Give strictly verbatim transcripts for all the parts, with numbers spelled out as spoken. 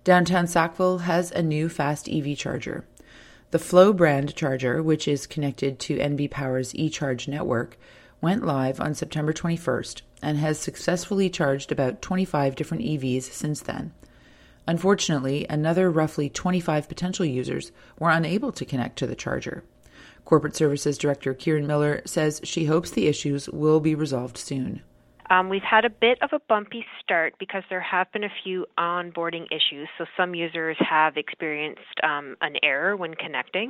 Downtown Sackville has a new fast E V charger. The Flow brand charger, which is connected to N B Power's eCharge network, went live on September twenty-first and has successfully charged about twenty-five different E Vs since then. Unfortunately, another roughly twenty-five potential users were unable to connect to the charger. Corporate Services Director Kieran Miller says she hopes the issues will be resolved soon. Um, we've had a bit of a bumpy start because there have been a few onboarding issues. So some users have experienced um, an error when connecting.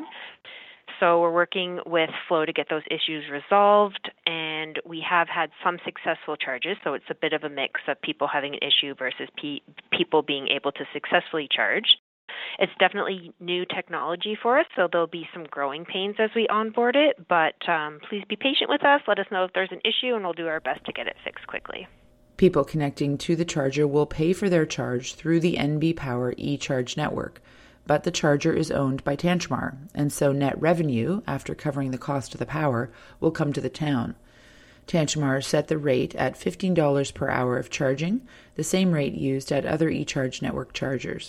So we're working with Flow to get those issues resolved, and we have had some successful charges. So it's a bit of a mix of people having an issue versus pe- people being able to successfully charge. It's definitely new technology for us, so there'll be some growing pains as we onboard it, but um, please be patient with us. Let us know if there's an issue, and we'll do our best to get it fixed quickly. People connecting to the charger will pay for their charge through the N B Power eCharge network, but the charger is owned by Tantramar, and so net revenue, after covering the cost of the power, will come to the town. Tantramar set the rate at fifteen dollars per hour of charging, the same rate used at other eCharge network chargers.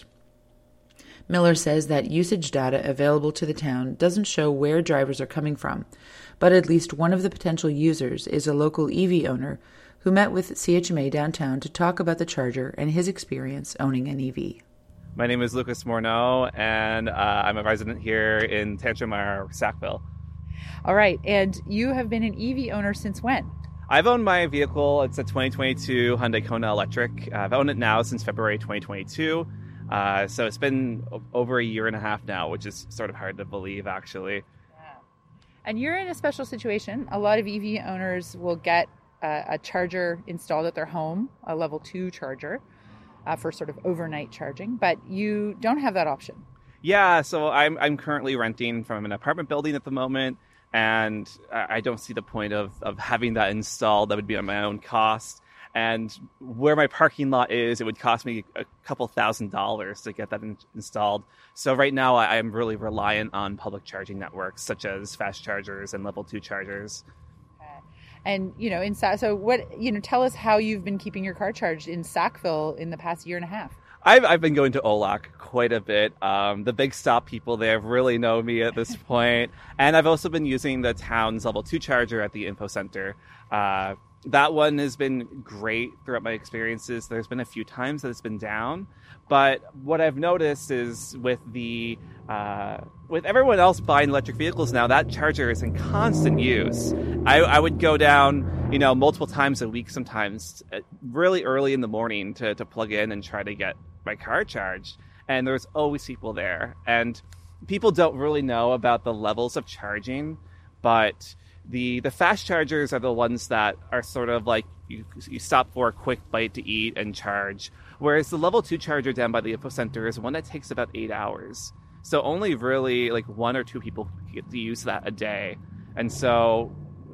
Miller says that usage data available to the town doesn't show where drivers are coming from, but at least one of the potential users is a local E V owner who met with C H M A downtown to talk about the charger and his experience owning an E V. My name is Lucas Morneau, and uh, I'm a resident here in Tantramar, Sackville. All right, and you have been an E V owner since when? I've owned my vehicle. It's a twenty twenty-two Hyundai Kona Electric. I've owned it now since February twenty twenty-two. Uh, so it's been over a year and a half now, which is sort of hard to believe, actually. Yeah. And you're in a special situation. A lot of E V owners will get a, a charger installed at their home, a level two charger, uh, for sort of overnight charging, but you don't have that option. Yeah, so I'm I'm currently renting from an apartment building at the moment, and I don't see the point of, of having that installed. That would be at my own cost. And where my parking lot is, it would cost me a couple thousand dollars to get that in- installed. So right now, I am really reliant on public charging networks, such as fast chargers and level two chargers. Okay. And, you know, in Sa- so what, you know, tell us how you've been keeping your car charged in Sackville in the past year and a half. I've I've been going to Olac quite a bit. Um, the big stop people there really know me at this point. And I've also been using the town's level two charger at the info center. Uh, That one has been great throughout my experiences. There's been a few times that it's been down, but what I've noticed is with the uh, with everyone else buying electric vehicles now, that charger is in constant use. I, I would go down, you know, multiple times a week, sometimes really early in the morning to to plug in and try to get my car charged, and there's always people there. And people don't really know about the levels of charging, but The the fast chargers are the ones that are sort of like you, you stop for a quick bite to eat and charge, whereas the level two charger down by the info center is one that takes about eight hours. So only really like one or two people get to use that a day. And so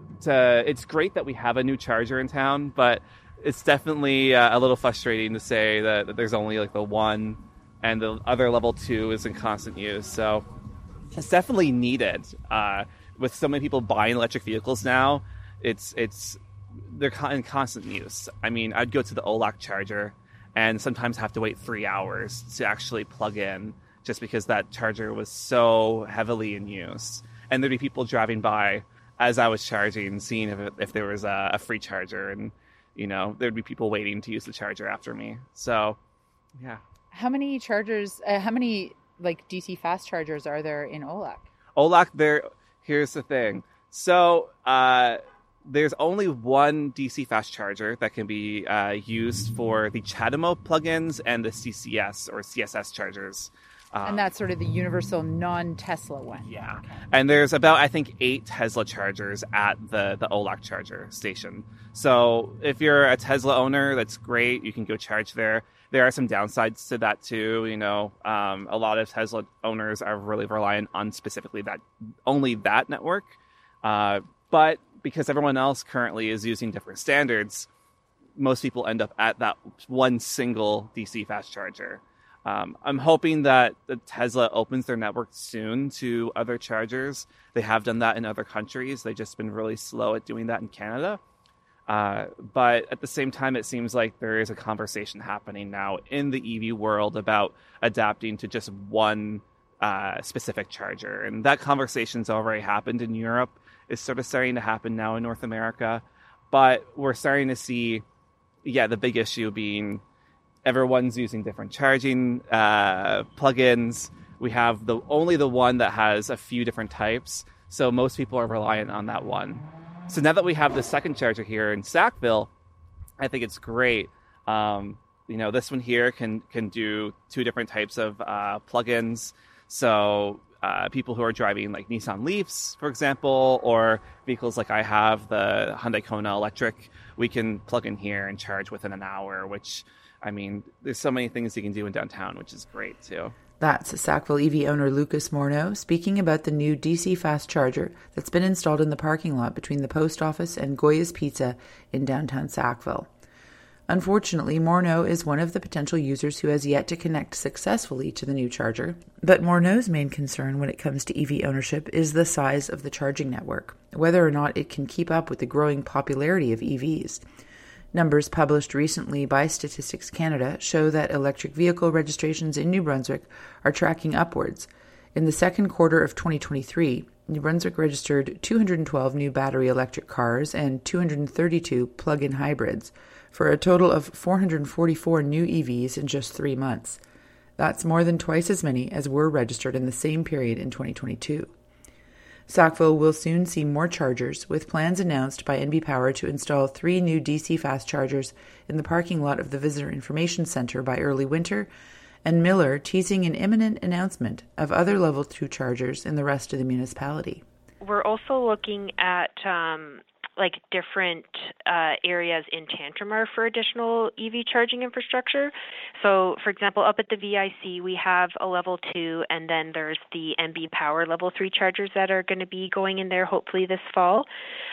to, it's great that we have a new charger in town, but it's definitely uh, a little frustrating to say that, that there's only like the one and the other level two is in constant use. So it's definitely needed. Uh, With so many people buying electric vehicles now, it's it's they're in constant use. I mean, I'd go to the Olac charger and sometimes have to wait three hours to actually plug in just because that charger was so heavily in use. And there'd be people driving by as I was charging, seeing if if there was a, a free charger, and you know there'd be people waiting to use the charger after me. So, yeah. How many chargers? Uh, how many like D C fast chargers are there in Olac? Olac, there. Here's the thing. So uh, there's only one D C fast charger that can be uh, used for the CHAdeMO plugins and the C C S or C S S chargers. Um, and that's sort of the universal non-Tesla one. Yeah. Okay. And there's about, I think, eight Tesla chargers at the, the Olac charger station. So if you're a Tesla owner, that's great. You can go charge there. There are some downsides to that too. You know, um, a lot of Tesla owners are really reliant on specifically that only that network. Uh, but because everyone else currently is using different standards, most people end up at that one single D C fast charger. Um, I'm hoping that the Tesla opens their network soon to other chargers. They have done that in other countries. They've just been really slow at doing that in Canada. Uh, but at the same time, it seems like there is a conversation happening now in the E V world about adapting to just one uh, specific charger. And that conversation's already happened in Europe. It's sort of starting to happen now in North America. But we're starting to see, yeah, the big issue being everyone's using different charging uh, plugins. We have the only the one that has a few different types. So most people are reliant on that one. So now that we have the second charger here in Sackville, I think it's great. Um, you know, this one here can can do two different types of uh, plugins. So uh, people who are driving like Nissan Leafs, for example, or vehicles like I have, the Hyundai Kona Electric, we can plug in here and charge within an hour, which, I mean, there's so many things you can do in downtown, which is great too. That's Sackville E V owner Lucas Morneau speaking about the new D C fast charger that's been installed in the parking lot between the post office and Goya's Pizza in downtown Sackville. Unfortunately, Morneau is one of the potential users who has yet to connect successfully to the new charger. But Morneau's main concern when it comes to E V ownership is the size of the charging network, whether or not it can keep up with the growing popularity of E Vs. Numbers published recently by Statistics Canada show that electric vehicle registrations in New Brunswick are tracking upwards. In the second quarter of twenty twenty-three, New Brunswick registered two hundred twelve new battery electric cars and two hundred thirty-two plug-in hybrids, for a total of four hundred forty-four new E Vs in just three months. That's more than twice as many as were registered in the same period in twenty twenty-two. Sackville will soon see more chargers, with plans announced by N B Power to install three new D C fast chargers in the parking lot of the Visitor Information Centre by early winter, and Miller teasing an imminent announcement of other level two chargers in the rest of the municipality. We're also looking at um, like different uh, areas in Tantramar for additional E V charging infrastructure. So, for example, up at the V I C, we have a level two, and then there's the N B Power level three chargers that are going to be going in there hopefully this fall.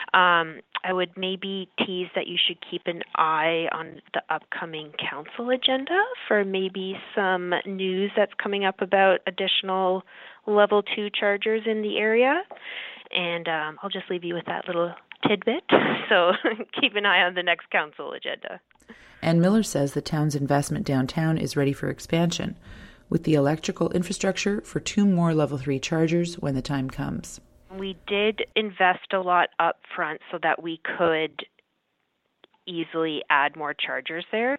Um, I would maybe tease that you should keep an eye on the upcoming council agenda for maybe some news that's coming up about additional level two chargers in the area. And um, I'll just leave you with that little tidbit. So keep an eye on the next council agenda. And Miller says the town's investment downtown is ready for expansion, with the electrical infrastructure for two more level three chargers when the time comes. We did invest a lot up front so that we could easily add more chargers there.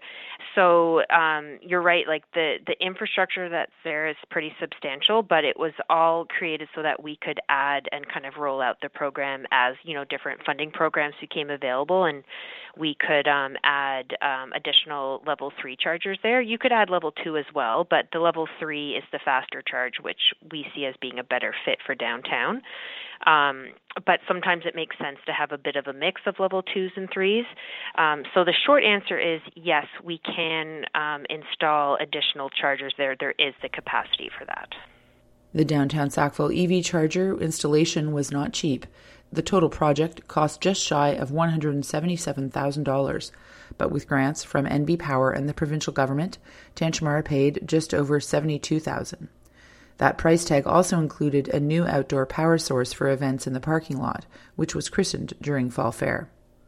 So um, you're right, like the, the infrastructure that's there is pretty substantial, but it was all created so that we could add and kind of roll out the program as, you know, different funding programs became available, and we could um, add um, additional level three chargers there. You could add level two as well, but the level three is the faster charge, which we see as being a better fit for downtown. Um, but sometimes it makes sense to have a bit of a mix of level twos and threes. Um, so the short answer is yes, we can um, install additional chargers there. There is the capacity for that. The downtown Sackville E V charger installation was not cheap. The total project cost just shy of one hundred seventy-seven thousand dollars, but with grants from N B Power and the provincial government, Tantramar paid just over seventy-two thousand dollars. That price tag also included a new outdoor power source for events in the parking lot, which was christened during Fall Fair.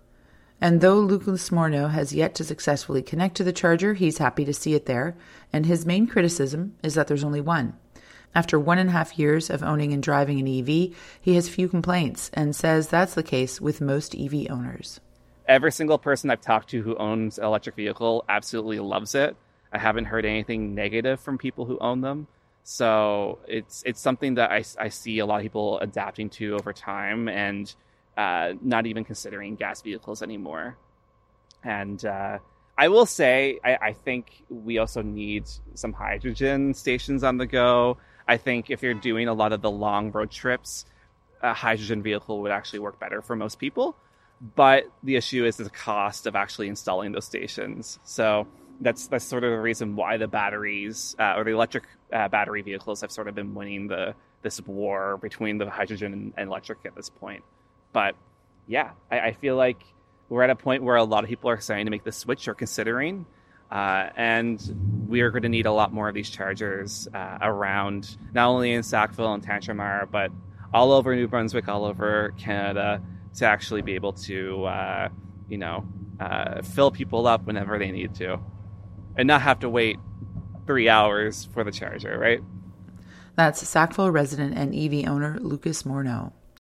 And though Lucas Morneau has yet to successfully connect to the charger, he's happy to see it there, and his main criticism is that there's only one. After one and a half years of owning and driving an E V, he has few complaints and says that's the case with most E V owners. Every single person I've talked to who owns an electric vehicle absolutely loves it. I haven't heard anything negative from people who own them. So it's it's something that I, I see a lot of people adapting to over time and uh, not even considering gas vehicles anymore. And uh, I will say, I, I think we also need some hydrogen stations on the go. I think if you're doing a lot of the long road trips, a hydrogen vehicle would actually work better for most people. But the issue is the cost of actually installing those stations. So that's that's sort of the reason why the batteries uh, or the electric uh, battery vehicles have sort of been winning the this war between the hydrogen and, and electric at this point. But yeah, I, I feel like we're at a point where a lot of people are starting to make the switch or considering, uh, and we are going to need a lot more of these chargers uh, around, not only in Sackville and Tantramar, but all over New Brunswick, all over Canada, to actually be able to uh, you know, uh, fill people up whenever they need to and not have to wait three hours for the charger, right? That's Sackville resident and E V owner Lucas Morneau.